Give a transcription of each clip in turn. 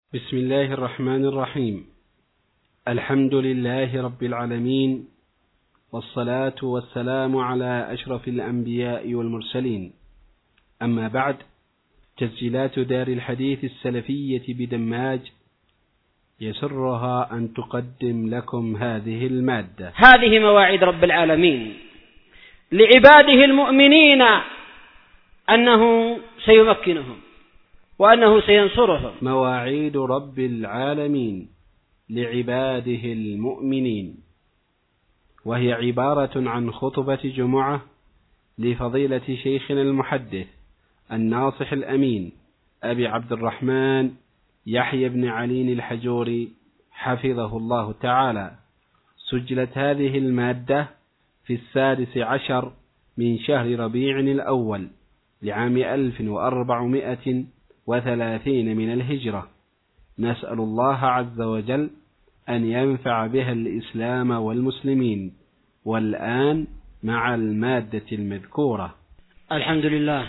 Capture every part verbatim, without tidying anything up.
بسم الله الرحمن الرحيم. الحمد لله رب العالمين، والصلاة والسلام على أشرف الأنبياء والمرسلين. أما بعد، تسجيلات دار الحديث السلفية بدماج يسرها أن تقدم لكم هذه المادة. هذه مواعيد رب العالمين لعباده المؤمنين أنه سيمكنهم وأنه سينصرهم. مواعيد رب العالمين لعباده المؤمنين، وهي عبارة عن خطبة جمعة لفضيلة شيخنا المحدث الناصح الأمين أبي عبد الرحمن يحيى بن علي الحجوري حفظه الله تعالى. سجلت هذه المادة في السادس عشر من شهر ربيع الأول لعام ألف وأربعمائة وثلاثين من الهجرة. نسأل الله عز وجل أن ينفع بها الإسلام والمسلمين. والآن مع المادة المذكورة. الحمد لله،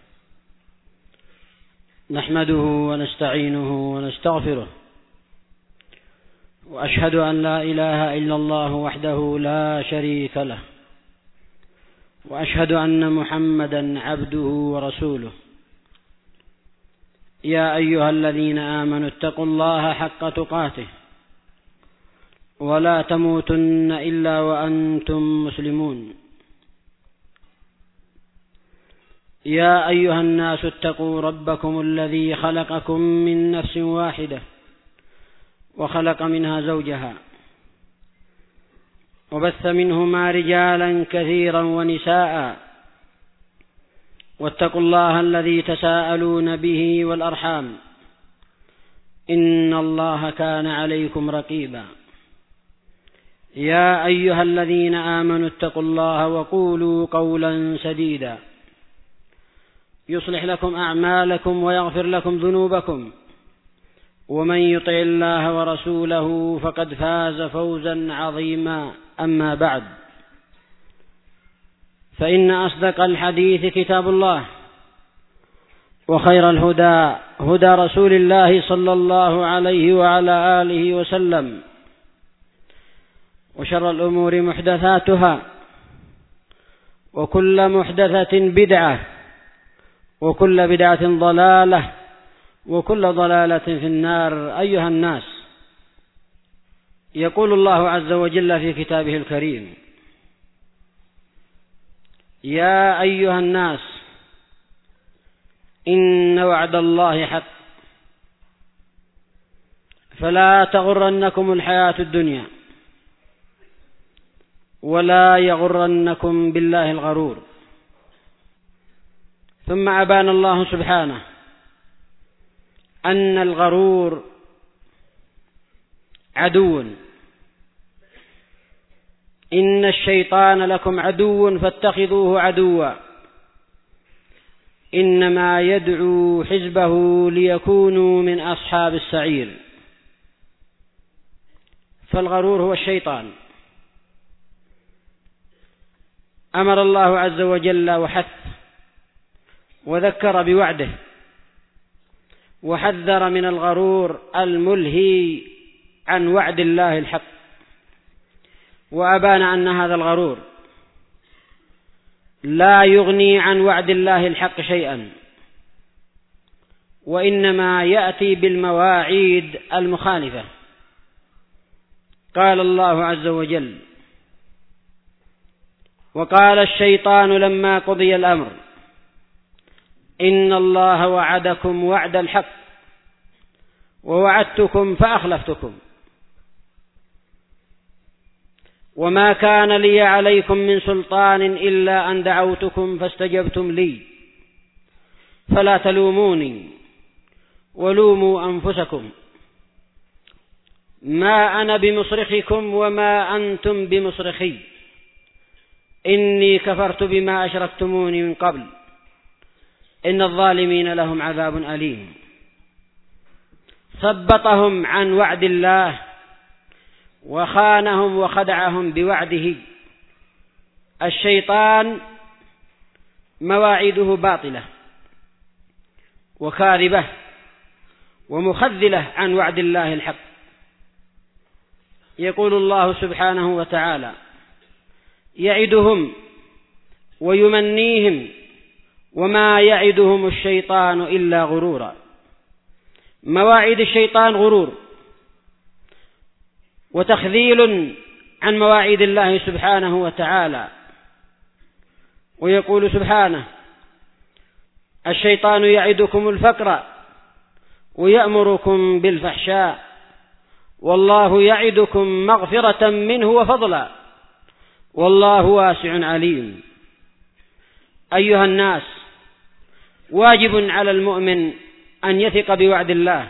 نحمده ونستعينه ونستغفره، وأشهد أن لا إله إلا الله وحده لا شريك له، وأشهد أن محمدا عبده ورسوله. يا أيها الذين آمنوا اتقوا الله حق تقاته ولا تموتن إلا وأنتم مسلمون. يا أيها الناس اتقوا ربكم الذي خلقكم من نفس واحدة وخلق منها زوجها وبث منهما رجالا كثيرا ونساء، واتقوا الله الذي تساءلون به والأرحام، إن الله كان عليكم رقيبا. يا أيها الذين آمنوا اتقوا الله وقولوا قولا سديدا يصلح لكم أعمالكم ويغفر لكم ذنوبكم، ومن يطع الله ورسوله فقد فاز فوزا عظيما. أما بعد، فإن أصدق الحديث كتاب الله، وخير الهدى هدى رسول الله صلى الله عليه وعلى آله وسلم، وشر الأمور محدثاتها، وكل محدثة بدعة، وكل بدعة ضلالة، وكل ضلالة في النار. أيها الناس، يقول الله عز وجل في كتابه الكريم: يا أيها الناس إن وعد الله حق فلا تغرنكم الحياة الدنيا ولا يغرنكم بالله الغرور. ثم أبان الله سبحانه أن الغرور عدو، إن الشيطان لكم عدو فاتخذوه عدوا، إنما يدعو حزبه ليكونوا من أصحاب السعير. فالغرور هو الشيطان. أمر الله عز وجل وحث وذكر بوعده، وحذر من الغرور الملهي عن وعد الله الحق، وأبان أن هذا الغرور لا يغني عن وعد الله الحق شيئا، وإنما يأتي بالمواعيد المخالفة. قال الله عز وجل: وقال الشيطان لما قضي الأمر إن الله وعدكم وعد الحق ووعدتكم فأخلفتكم وما كان لي عليكم من سلطان إلا أن دعوتكم فاستجبتم لي فلا تلوموني ولوموا أنفسكم ما أنا بمصرخكم وما أنتم بمصرخي إني كفرت بما أشركتموني من قبل إن الظالمين لهم عذاب أليم. ثبطهم عن وعد الله وخانهم وخدعهم بوعده. الشيطان مواعيده باطلة وكاذبة ومخذلة عن وعد الله الحق. يقول الله سبحانه وتعالى: يعدهم ويمنيهم وما يعدهم الشيطان إلا غرورا. مواعيد الشيطان غرور وتخذيل عن مواعيد الله سبحانه وتعالى. ويقول سبحانه: الشيطان يعدكم الفقر ويأمركم بالفحشاء والله يعدكم مغفرة منه وفضلا والله واسع عليم. أيها الناس، واجب على المؤمن أن يثق بوعد الله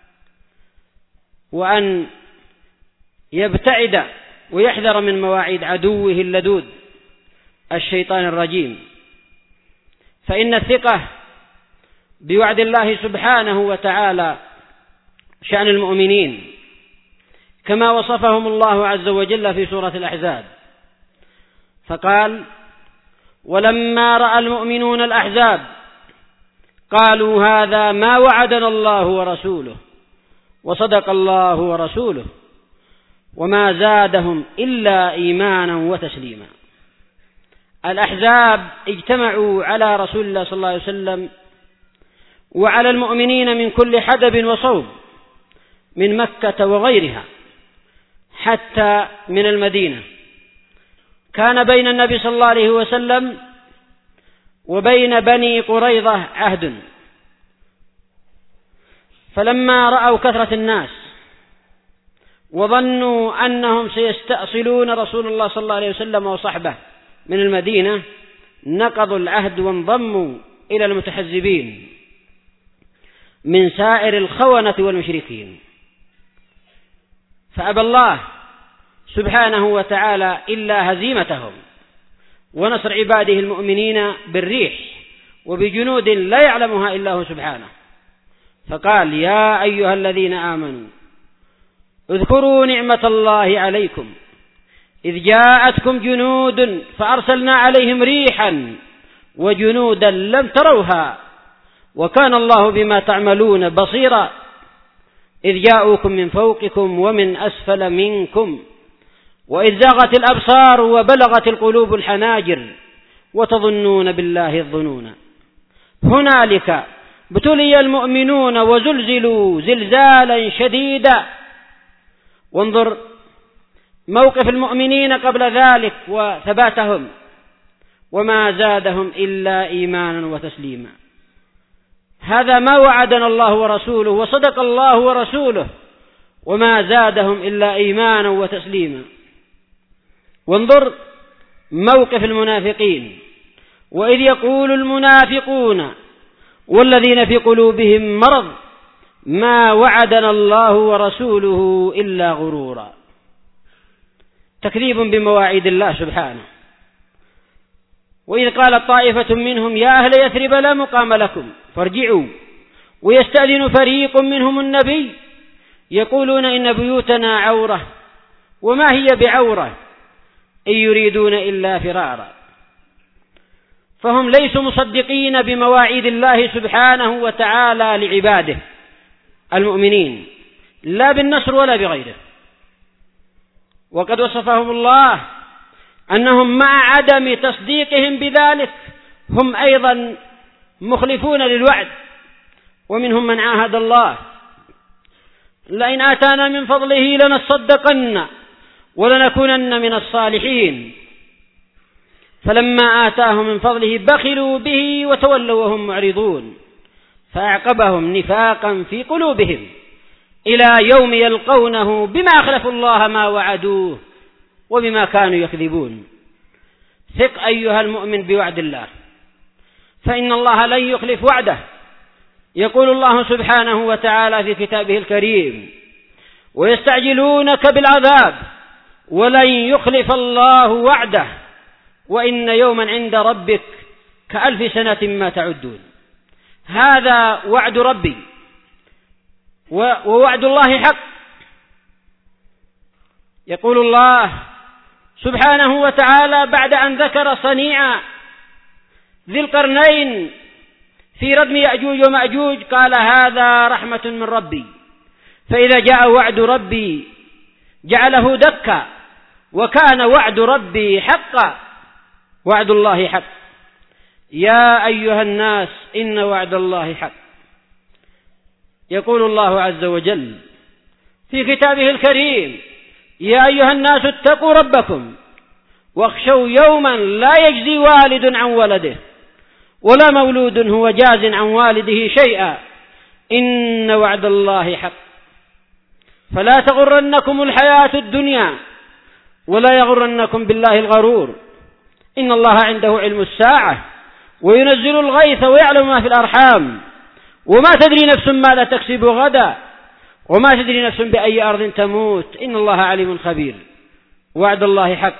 وأن يبتعد ويحذر من مواعيد عدوه اللدود الشيطان الرجيم، فإن الثقة بوعد الله سبحانه وتعالى شأن المؤمنين كما وصفهم الله عز وجل في سورة الأحزاب، فقال: ولما رأى المؤمنون الأحزاب قالوا هذا ما وعدنا الله ورسوله وصدق الله ورسوله وما زادهم إلا إيمانا وتسليما. الأحزاب اجتمعوا على رسول الله صلى الله عليه وسلم وعلى المؤمنين من كل حدب وصوب من مكة وغيرها حتى من المدينة. كان بين النبي صلى الله عليه وسلم وبين بني قريظة عهد، فلما رأوا كثرة الناس وظنوا أنهم سيستأصلون رسول الله صلى الله عليه وسلم وصحبه من المدينة نقضوا العهد وانضموا إلى المتحزبين من سائر الخونة والمشركين، فأبى الله سبحانه وتعالى إلا هزيمتهم ونصر عباده المؤمنين بالريح وبجنود لا يعلمها إلا هو سبحانه، فقال: يا أيها الذين آمنوا اذكروا نعمة الله عليكم إذ جاءتكم جنود فأرسلنا عليهم ريحا وجنودا لم تروها وكان الله بما تعملون بصيرا إذ جاءوكم من فوقكم ومن أسفل منكم وإذ زاغت الأبصار وبلغت القلوب الحناجر وتظنون بالله الظنون هنالك ابتلي المؤمنون وزلزلوا زلزالا شديدا. وانظر موقف المؤمنين قبل ذلك وثباتهم: وما زادهم إلا إيمانا وتسليما. هذا ما وعدنا الله ورسوله وصدق الله ورسوله وما زادهم إلا إيمانا وتسليما. وانظر موقف المنافقين: وإذ يقول المنافقون والذين في قلوبهم مرض ما وعدنا الله ورسوله إلا غرورا. تكذيب بمواعيد الله سبحانه. وإذ قالت طائفة منهم يا أهل يثرب لا مقام لكم فارجعوا ويستأذن فريق منهم النبي يقولون إن بيوتنا عورة وما هي بعورة إن يريدون إلا فرارا. فهم ليسوا مصدقين بمواعيد الله سبحانه وتعالى لعباده المؤمنين لا بالنصر ولا بغيره. وقد وصفهم الله أنهم مع عدم تصديقهم بذلك هم أيضا مخلفون للوعد. ومنهم من عاهد الله لئن آتانا من فضله لنصدقن ولنكونن من الصالحين فلما آتاهم من فضله بخلوا به وتولوا وهم معرضون فأعقبهم نفاقا في قلوبهم إلى يوم يلقونه بما أخلفوا الله ما وعدوه وبما كانوا يكذبون. ثق أيها المؤمن بوعد الله فإن الله لن يخلف وعده. يقول الله سبحانه وتعالى في كتابه الكريم ويستعجلونك بالعذاب ولن يخلف الله وعده وإن يوما عند ربك كألف سنة ما تعدون. هذا وعد ربي ووعد الله حق. يقول الله سبحانه وتعالى بعد أن ذكر صنيع ذي القرنين في ردم يأجوج ومأجوج قال هذا رحمة من ربي، فإذا جاء وعد ربي جعله دكا، وكان وعد ربي حقا، وعد الله حق. يا أيها الناس إن وعد الله حق. يقول الله عز وجل في كتابه الكريم يا أيها الناس اتقوا ربكم واخشوا يوما لا يجزي والد عن ولده ولا مولود هو جاز عن والده شيئا إن وعد الله حق فلا تغرنكم الحياة الدنيا ولا يغرنكم بالله الغرور إن الله عنده علم الساعة وينزل الغيث ويعلم ما في الأرحام وما تدري نفس ماذا تكسب غدا وما تدري نفس بأي أرض تموت إن الله عليم خبير. وعد الله حق،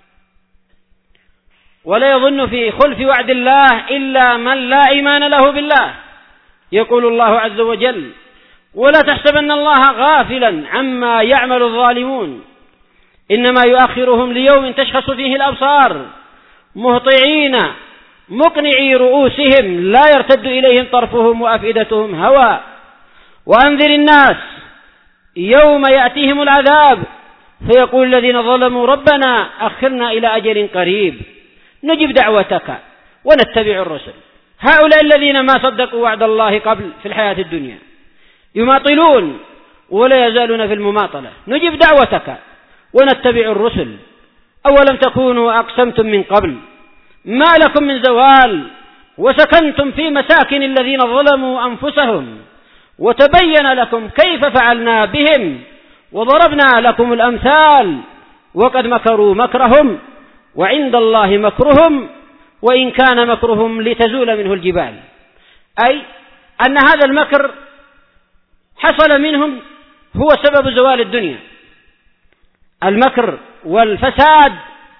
ولا يظن في خلف وعد الله إلا من لا إيمان له بالله. يقول الله عز وجل ولا تحسبن الله غافلا عما يعمل الظالمون إنما يؤخرهم ليوم تشخص فيه الأبصار مهطعين مقنعي رؤوسهم لا يرتد إليهم طرفهم وأفئدتهم هواء. وأنذر الناس يوم يأتيهم العذاب فيقول الذين ظلموا ربنا أخرنا إلى أجل قريب نجب دعوتك ونتبع الرسل. هؤلاء الذين ما صدقوا وعد الله قبل في الحياة الدنيا يماطلون ولا يزالون في المماطلة. نجب دعوتك ونتبع الرسل أولم تكونوا أقسمتم من قبل ما لكم من زوال وسكنتم في مساكن الذين ظلموا أنفسهم وتبين لكم كيف فعلنا بهم وضربنا لكم الأمثال وقد مكروا مكرهم وعند الله مكرهم وإن كان مكرهم لتزول منه الجبال. أي أن هذا المكر حصل منهم هو سبب زوال الدنيا. المكر والفساد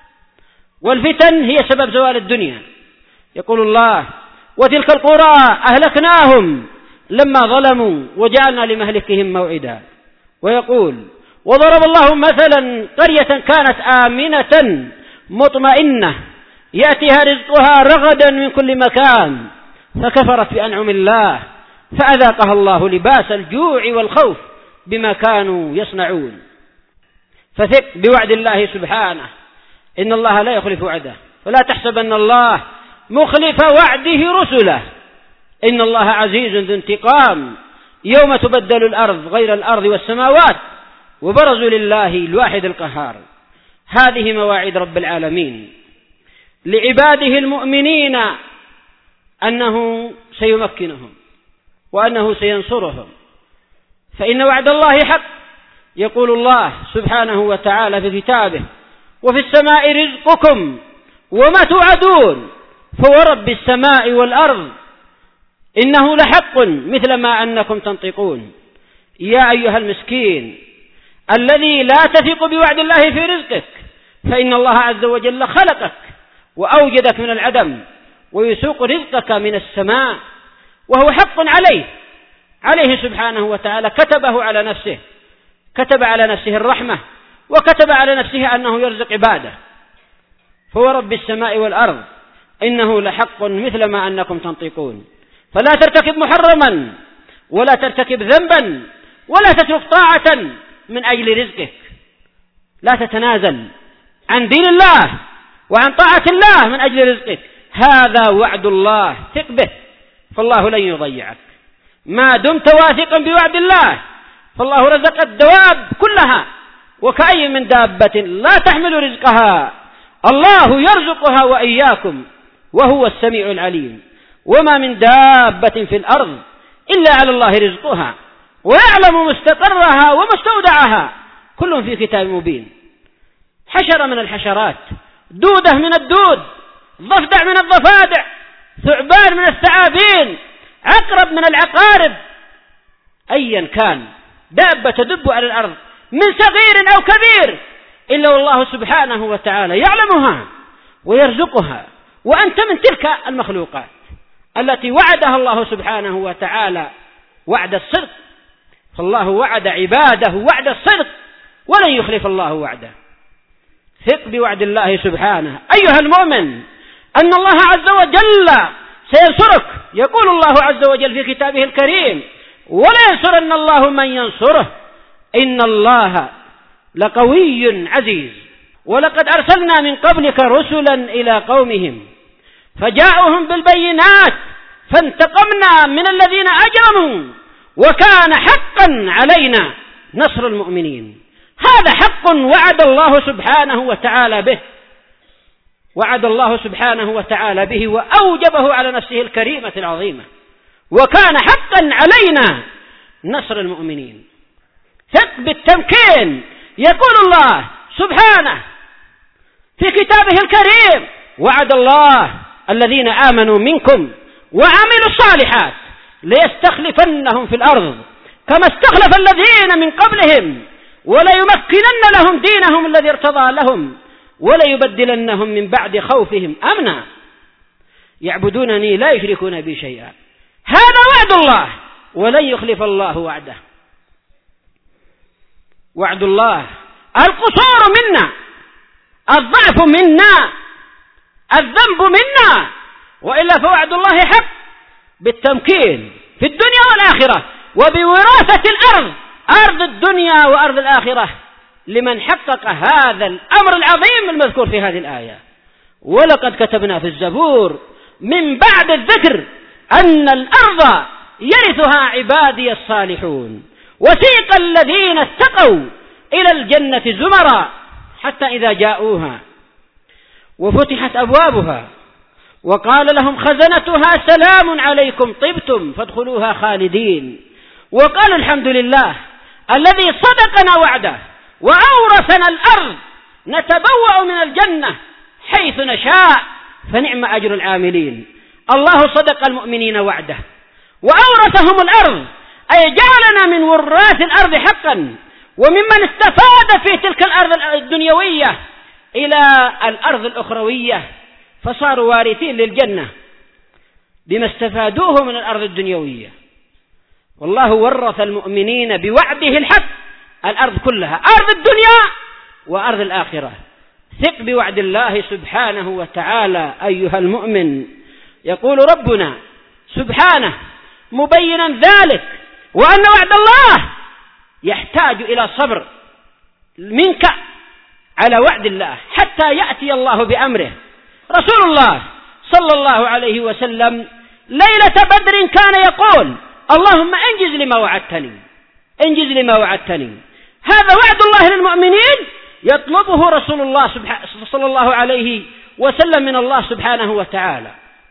والفتن هي سبب زوال الدنيا. يقول الله وتلك القرى أهلكناهم لما ظلموا وجعلنا لمهلكهم موعدا. ويقول وضرب الله مثلا قرية كانت آمنة مطمئنة يأتيها رزقها رغدا من كل مكان فكفرت بأنعم الله فأذاقها الله لباس الجوع والخوف بما كانوا يصنعون. فثق بوعد الله سبحانه إن الله لا يخلف وعده فلا تحسبن الله مخلف وعده رسله إن الله عزيز ذو انتقام يوم تبدل الأرض غير الأرض والسماوات وبرزوا لله الواحد القهار. هذه مواعيد رب العالمين لعباده المؤمنين أنه سيمكنهم وأنه سينصرهم فإن وعد الله حق. يقول الله سبحانه وتعالى في كتابه وفي السماء رزقكم وما توعدون فورب السماء والأرض إنه لحق مثل ما أنكم تنطقون. يا أيها المسكين الذي لا تثق بوعد الله في رزقك فإن الله عز وجل خلقك وأوجدك من العدم ويسوق رزقك من السماء وهو حق عليه عليه سبحانه وتعالى. كتبه على نفسه كتب على نفسه الرحمة وكتب على نفسه أنه يرزق عباده. فهو رب السماء والأرض إنه لحق مثل ما أنكم تنطقون. فلا ترتكب محرما ولا ترتكب ذنبا ولا تترك طاعة من أجل رزقك. لا تتنازل عن دين الله وعن طاعة الله من أجل رزقك. هذا وعد الله ثق به فالله لن يضيعك ما دمت واثقا بوعد الله. فالله رزق الدواب كلها وكأي من دابة لا تحمل رزقها الله يرزقها وإياكم وهو السميع العليم. وما من دابة في الأرض إلا على الله رزقها ويعلم مستقرها ومستودعها كل في كتاب مبين. حشرة من الحشرات دودة من الدود ضفدع من الضفادع ثعبان من الثعابين عقرب من العقارب أيا كان دابة تدب على الأرض من صغير أو كبير إلا والله سبحانه وتعالى يعلمها ويرزقها. وأنت من تلك المخلوقات التي وعدها الله سبحانه وتعالى وعد الصدق. فالله وعد عباده وعد الصدق ولن يخلف الله وعده. ثق بوعد الله سبحانه أيها المؤمن أن الله عز وجل سينصرك يقول الله عز وجل في كتابه الكريم: ولينصرن الله من ينصره إن الله لقوي عزيز. ولقد أرسلنا من قبلك رسلا إلى قومهم فجاءوهم بالبينات فانتقمنا من الذين أجرموا وكان حقا علينا نصر المؤمنين. هذا حق وعد الله سبحانه وتعالى به، وعد الله سبحانه وتعالى به وأوجبه على نفسه الكريمة العظيمة، وكان حقا علينا نصر المؤمنين. ثق بالتمكين. يقول الله سبحانه في كتابه الكريم: وعد الله الذين آمنوا منكم وعملوا الصالحات ليستخلفنهم في الأرض كما استخلف الذين من قبلهم وليمكنن لهم دينهم الذي ارتضى لهم وليبدلنهم من بعد خوفهم أمنا يعبدونني لا يشركون بي شيئا. هذا وعد الله ولن يخلف الله وعده. وعد الله القصور منا، الضعف منا، الذنب منا، وإلا فوعد الله حق بالتمكين في الدنيا والآخرة وبوراثة الأرض، أرض الدنيا وأرض الآخرة، لمن حقق هذا الأمر العظيم المذكور في هذه الآية. ولقد كتبنا في الزبور من بعد الذكر أن الأرض يرثها عبادي الصالحون وسيق الذين اتقوا إلى الجنة زمرا حتى إذا جاءوها وفتحت أبوابها وقال لهم خزنتها سلام عليكم طبتم فادخلوها خالدين، وقالوا الحمد لله الذي صدقنا وعده وأورثنا الأرض نتبوأ من الجنة حيث نشاء فنعم أجر العاملين. الله صدق المؤمنين وعده وأورثهم الأرض، أي جعلنا من وراث الأرض حقا وممن استفاد في تلك الأرض الدنيوية إلى الأرض الأخروية، فصاروا وارثين للجنة بما استفادوه من الأرض الدنيوية. والله ورث المؤمنين بوعده الحق الأرض كلها، أرض الدنيا وأرض الآخرة. ثق بوعد الله سبحانه وتعالى أيها المؤمن. يقول ربنا سبحانه مبينا ذلك وأن وعد الله يحتاج إلى صبر منك على وعد الله حتى يأتي الله بأمره. رسول الله صلى الله عليه وسلم ليلة بدر كان يقول: اللهم انجز لما وعدتني، انجز لما وعدتني. هذا وعد الله للمؤمنين يطلبه رسول الله صلى الله عليه وسلم من الله سبحانه وتعالى.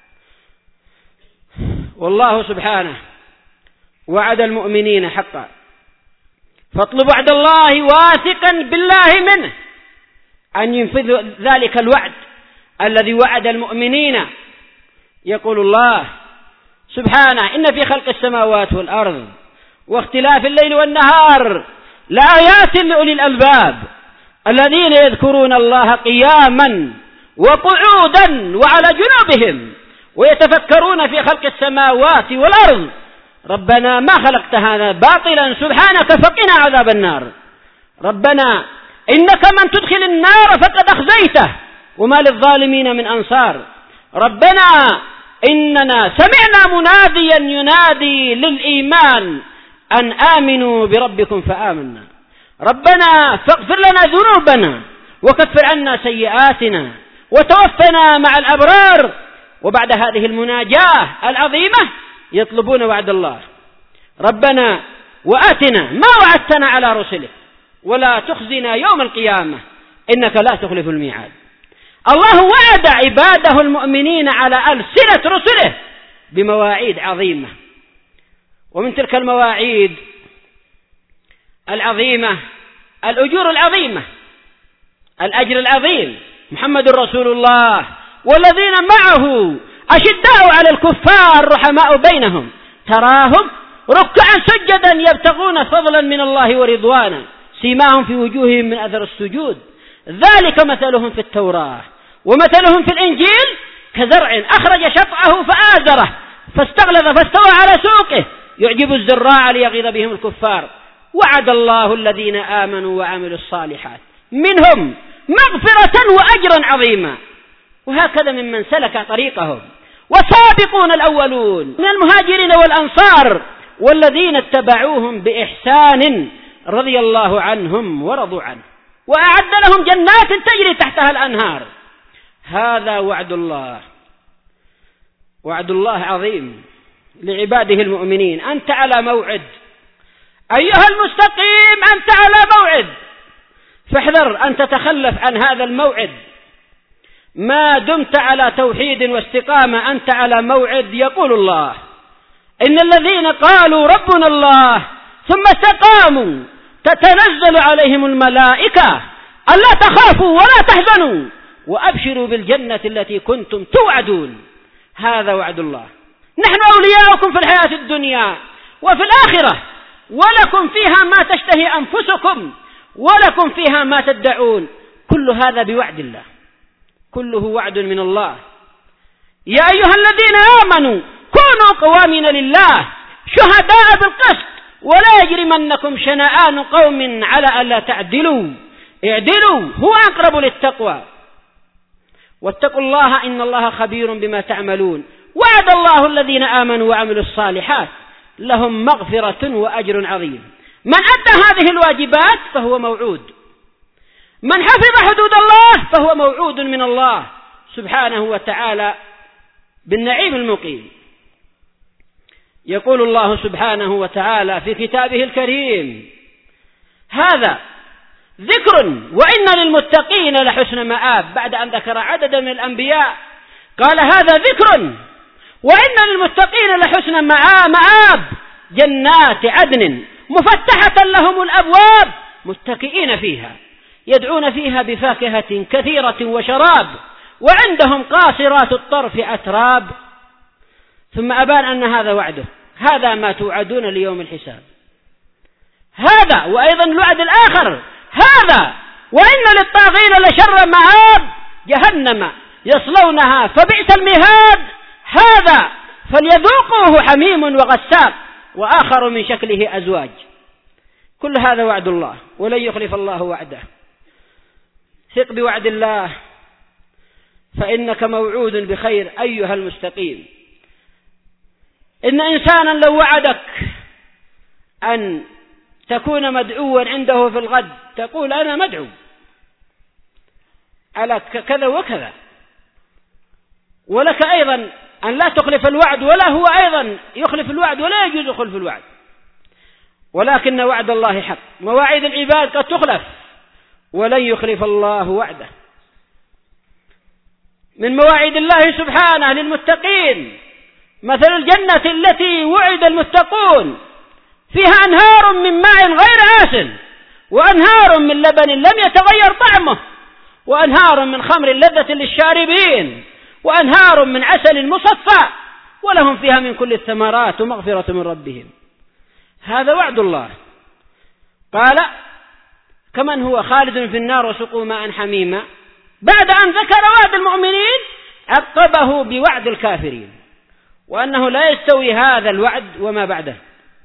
والله سبحانه وعد المؤمنين حقا، فاطلب وعد الله واثقا بالله منه أن ينفذ ذلك الوعد الذي وعد المؤمنين. يقول الله سبحانه: إن في خلق السماوات والأرض واختلاف الليل والنهار لآيات لأولي الألباب الذين يذكرون الله قياما وقعودا وعلى جنوبهم ويتفكرون في خلق السماوات والأرض ربنا ما خلقت هذا باطلا سبحانك فقنا عذاب النار. ربنا إنك من تدخل النار فقد أخزيته وما للظالمين من أنصار. ربنا إننا سمعنا مناديا ينادي للإيمان أن آمنوا بربكم فآمنا. ربنا فاغفر لنا ذنوبنا وكفر عنا سيئاتنا وتوفنا مع الأبرار. وبعد هذه المناجاة العظيمة يطلبون وعد الله: ربنا وآتنا ما وعدتنا على رسلك ولا تخزنا يوم القيامة إنك لا تخلف الميعاد. الله وعد عباده المؤمنين على ألسنة رسله بمواعيد عظيمة، ومن تلك المواعيد العظيمة الأجور العظيمة، الأجر العظيم. محمد رسول الله والذين معه أشداء على الكفار رحماء بينهم تراهم ركعا سجدا يبتغون فضلا من الله ورضوانا سيماهم في وجوههم من أثر السجود ذلك مثلهم في التوراة ومثلهم في الإنجيل كزرع أخرج شطأه فآزره فاستغلظ فاستوى على سوقه يعجب الزراع ليغيظ بهم الكفار. وعد الله الذين آمنوا وعملوا الصالحات منهم مغفرة وأجرا عظيما. وهكذا ممن سلك طريقهم والسابقون الأولون من المهاجرين والأنصار والذين اتبعوهم بإحسان رضي الله عنهم ورضوا عنه وأعد لهم جنات تجري تحتها الأنهار. هذا وعد الله، وعد الله عظيم لعباده المؤمنين. أنت على موعد أيها المستقيم، أنت على موعد، فاحذر أن تتخلف عن هذا الموعد. ما دمت على توحيد واستقامة أنت على موعد. يقول الله: إن الذين قالوا ربنا الله ثم استقاموا تتنزل عليهم الملائكة ألا تخافوا ولا تحزنوا وأبشروا بالجنة التي كنتم توعدون. هذا وعد الله. نحن أولياؤكم في الحياة الدنيا وفي الآخرة، ولكم فيها ما تشتهي أنفسكم ولكم فيها ما تدعون. كل هذا بوعد الله، كله وعد من الله. يا أيها الذين آمنوا كونوا قوامين لله شهداء بالقسط ولا يجرمنكم شنآن قوم على ألا تعدلوا اعدلوا هو أقرب للتقوى واتقوا الله إن الله خبير بما تعملون. وعد الله الذين آمنوا وعملوا الصالحات لهم مغفرة وأجر عظيم. من أدى هذه الواجبات فهو موعود، من حفظ حدود الله فهو موعود من الله سبحانه وتعالى بالنعيم المقيم. يقول الله سبحانه وتعالى في كتابه الكريم: هذا ذكر وإن للمتقين لحسن مآب. بعد أن ذكر عددا من الأنبياء قال: هذا ذكر وإن للمتقين لحسن مآب جنات عدن مفتحة لهم الأبواب متكئين فيها يدعون فيها بفاكهة كثيرة وشراب وعندهم قاصرات الطرف أتراب. ثم أبان أن هذا وعده، هذا ما توعدون ليوم الحساب. هذا وأيضا الوعد الآخر: هذا وإن للطاغين لشر مآب جهنم يصلونها فبئس المهاد. هذا فليذوقوه حميم وغساق وآخر من شكله أزواج. كل هذا وعد الله ولن يخلف الله وعده. ثق بوعد الله فإنك موعود بخير أيها المستقيم. إن إنسانا لو وعدك أن تكون مدعوا عنده في الغد تقول أنا مدعو على كذا وكذا، ولك أيضا أن لا تخلف الوعد ولا هو أيضا يخلف الوعد ولا يجوز خلف الوعد. ولكن وعد الله حق. مواعيد العباد قد تخلف ولن يخلف الله وعده. من مواعيد الله سبحانه للمتقين مثل الجنة التي وعد المتقون فيها أنهار من ماء غير آسن وأنهار من لبن لم يتغير طعمه وأنهار من خمر لذة للشاربين وأنهار من عسل مصفى ولهم فيها من كل الثمرات ومغفرة من ربهم. هذا وعد الله. قال: كمن هو خالد في النار وسقوا ماء حميما. بعد أن ذكر وعد المؤمنين عقبه بوعد الكافرين وأنه لا يستوي هذا الوعد وما بعده.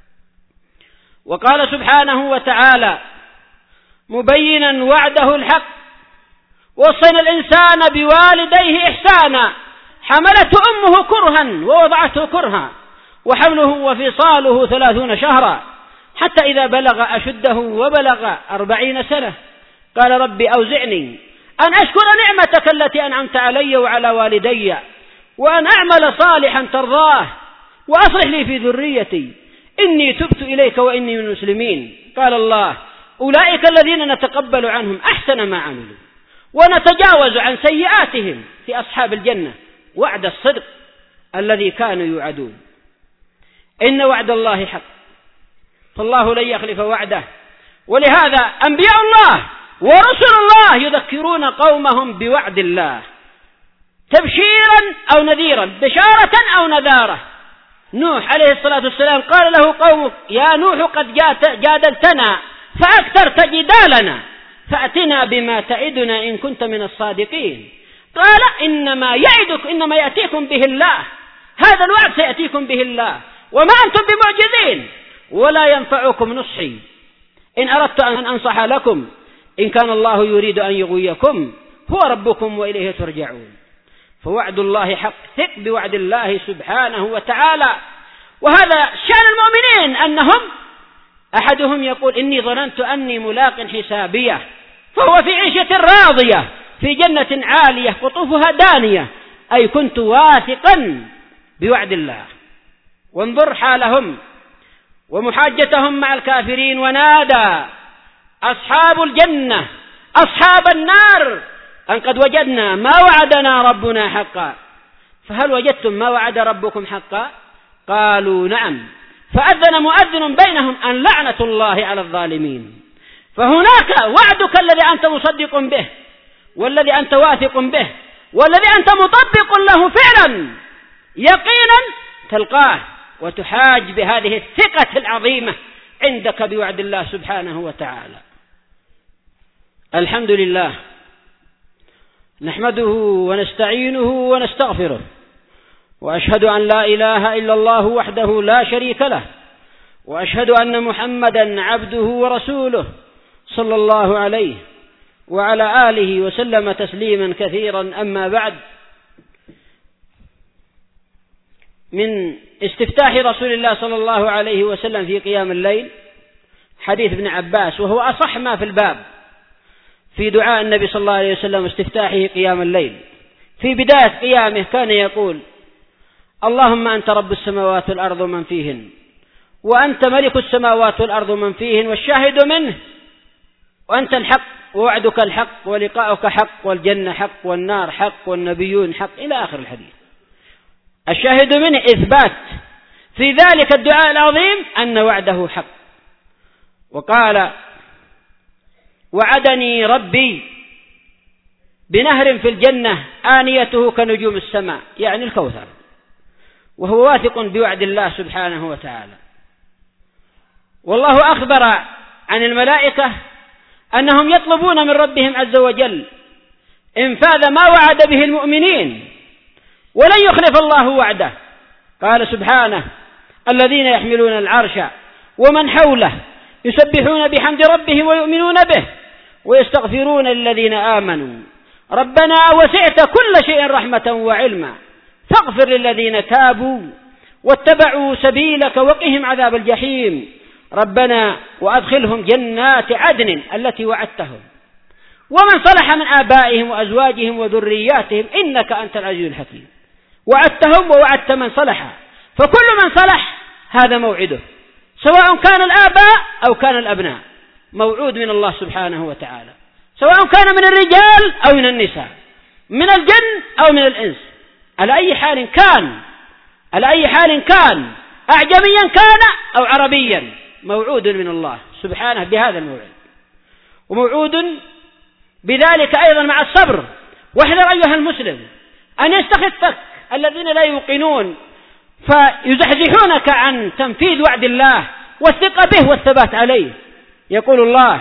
وقال سبحانه وتعالى مبينا وعده الحق: وصينا الإنسان بوالديه إحسانا حملته أمه كرها ووضعته كرها وحمله وفصاله ثلاثون شهرا حتى إذا بلغ أشده وبلغ أربعين سنة قال رب أوزعني أن أشكر نعمتك التي أنعمت علي وعلى والدي وأن أعمل صالحا ترضاه وأصلح لي في ذريتي إني تبت إليك وإني من المسلمين. قال الله: أولئك الذين نتقبل عنهم أحسن ما عملوا ونتجاوز عن سيئاتهم في أصحاب الجنة وعد الصدق الذي كانوا يوعدون. إن وعد الله حق فالله لن يخلف وعده. ولهذا أنبياء الله ورسل الله يذكرون قومهم بوعد الله تبشيرا أو نذيرا، بشارة أو نذارة. نوح عليه الصلاة والسلام قال له قومه: يا نوح قد جادلتنا فأكثرت جدالنا فأتنا بما تعدنا إن كنت من الصادقين. قال: إنما يعدك إنما يأتيكم به الله، هذا الوعد سيأتيكم به الله وما أنتم بمعجزين ولا ينفعكم نصحي إن أردت أن أنصح لكم إن كان الله يريد أن يغويكم هو ربكم وإليه ترجعون. فوعد الله حق، ثق بوعد الله سبحانه وتعالى. وهذا شأن المؤمنين، أنهم أحدهم يقول إني ظننت أني ملاق حسابية، فهو في عيشة راضية في جنة عالية قطوفها دانية، أي كنت واثقا بوعد الله. وانظر حالهم ومحاجتهم مع الكافرين: ونادى أصحاب الجنة أصحاب النار أن قد وجدنا ما وعدنا ربنا حقا، فهل وجدتم ما وعد ربكم حقا؟ قالوا نعم. فأذن مؤذن بينهم أن لعنة الله على الظالمين. فهناك وعدك الذي أنت مصدق به، والذي أنت واثق به، والذي أنت مطبق له فعلا يقينا، تلقاه وتحاج بهذه الثقة العظيمة عندك بوعد الله سبحانه وتعالى. الحمد لله، نحمده ونستعينه ونستغفره، وأشهد أن لا إله إلا الله وحده لا شريك له، وأشهد أن محمدا عبده ورسوله صلى الله عليه وعلى آله وسلم تسليما كثيرا. أما بعد، من استفتاح رسول الله صلى الله عليه وسلم في قيام الليل حديث ابن عباس، وهو أصح ما في الباب في دعاء النبي صلى الله عليه وسلم استفتاحه قيام الليل. في بداية قيامه كان يقول: اللهم أنت رب السماوات والأرض ومن فيهن، وأنت ملك السماوات والأرض ومن فيهن، والشاهد منه، وأنت الحق، ووعدك الحق، ولقاؤك حق، والجنة حق، والنار حق، والنبيون حق، إلى آخر الحديث. الشاهد منه إثبات في ذلك الدعاء العظيم أن وعده حق. وقال: وعدني ربي بنهر في الجنة آنيته كنجوم السماء، يعني الكوثر، وهو واثق بوعد الله سبحانه وتعالى. والله أخبر عن الملائكة أنهم يطلبون من ربهم عز وجل إنفاذ ما وعد به المؤمنين، ولن يخلف الله وعده. قال سبحانه: الذين يحملون العرش ومن حوله يسبحون بحمد ربهم ويؤمنون به ويستغفرون للذين آمنوا ربنا وسعت كل شيء رحمة وعلما فاغفر للذين تابوا واتبعوا سبيلك وقهم عذاب الجحيم ربنا وأدخلهم جنات عدن التي وعدتهم ومن صلح من آبائهم وأزواجهم وذرياتهم إنك أنت العزيز الحكيم. وعدتهم ووعدت من صلح، فكل من صلح هذا موعده، سواء كان الآباء أو كان الأبناء، موعود من الله سبحانه وتعالى، سواء كان من الرجال أو من النساء، من الجن أو من الإنس، على أي حال كان، على أي حال كان، أعجميا كان أو عربيا، موعود من الله سبحانه بهذا الموعد. وموعود بذلك أيضا مع الصبر. واحذر أيها المسلم أن يستخفك الذين لا يوقنون فيزحزحونك عن تنفيذ وعد الله والثقة به والثبات عليه. يقول الله: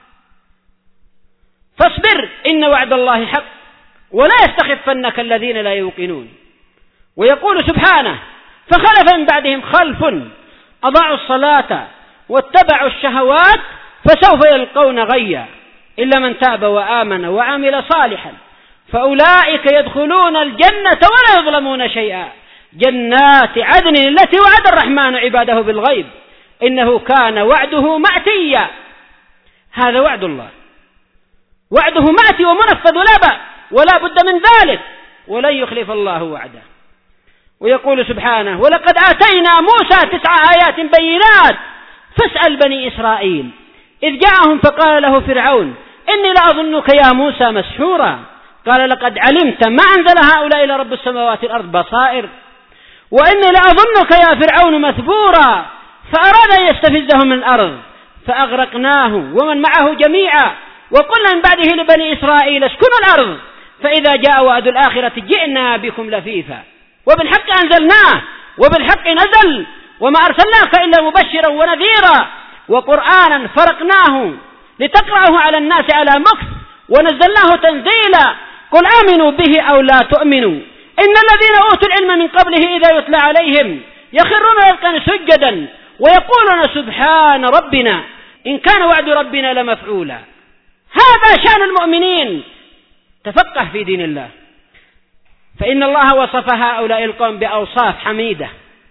فاصبر إن وعد الله حق ولا يستخفنك الذين لا يوقنون. ويقول سبحانه: فخلف من بعدهم خلف أضاعوا الصلاة واتبعوا الشهوات فسوف يلقون غيا إلا من تاب وآمن وعمل صالحا فأولئك يدخلون الجنة ولا يظلمون شيئا جنات عدن التي وعد الرحمن عباده بالغيب إنه كان وعده مأتيا. هذا وعد الله، وعده مأتي ومنفذ لا بأس ولا بد من ذلك، ولن يخلف الله وعده. ويقول سبحانه: ولقد آتينا موسى تسع آيات بينات فاسأل بني إسرائيل إذ جاءهم فقال له فرعون إني لأظنك يا موسى مسحورا قال لقد علمت ما أنزل هؤلاء إلا رب السماوات والأرض بصائر وإني لأظنك يا فرعون مثبورا فأراد أن يستفزهم من الأرض فأغرقناه ومن معه جميعا وقلنا من بعده لبني إسرائيل اسكنوا الأرض فإذا جاء وعد الآخرة جئنا بكم لفيفا وبالحق أنزلناه وبالحق نزل وما أرسلناك إلا مبشرا ونذيرا وقرآنا فرقناه لتقرأه على الناس على مكث ونزلناه تنزيلا قل آمنوا به أو لا تؤمنوا إن الذين أوتوا العلم من قبله إذا يتلى عليهم يخرون يذكرون سجدا ويقولون سبحان ربنا إن كان وعد ربنا لمفعولا. هذا شأن المؤمنين. تفقه في دين الله، فإن الله وصف هؤلاء القوم بأوصاف حميدة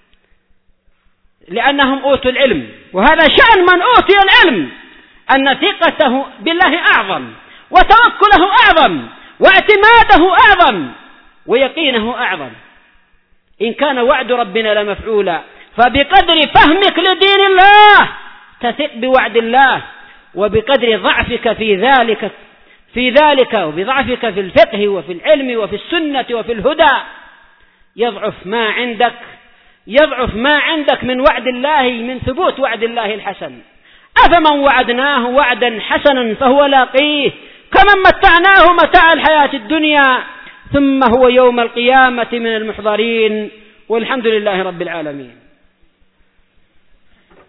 لأنهم أوتوا العلم، وهذا شأن من أوتي العلم، أن ثقته بالله أعظم، وتوكله أعظم، واعتماده أعظم، ويقينه أعظم. إن كان وعد ربنا لمفعولا، فبقدر فهمك لدين الله تثق بوعد الله، وبقدر ضعفك في ذلك في ذلك وبضعفك في الفقه وفي العلم وفي السنة وفي الهدى يضعف ما عندك يضعف ما عندك من وعد الله، من ثبوت وعد الله الحسن. أفمن وعدناه وعدا حسنا فهو لاقيه، كمن متعناه متاع الحياة الدنيا ثم هو يوم القيامة من المحضرين. والحمد لله رب العالمين.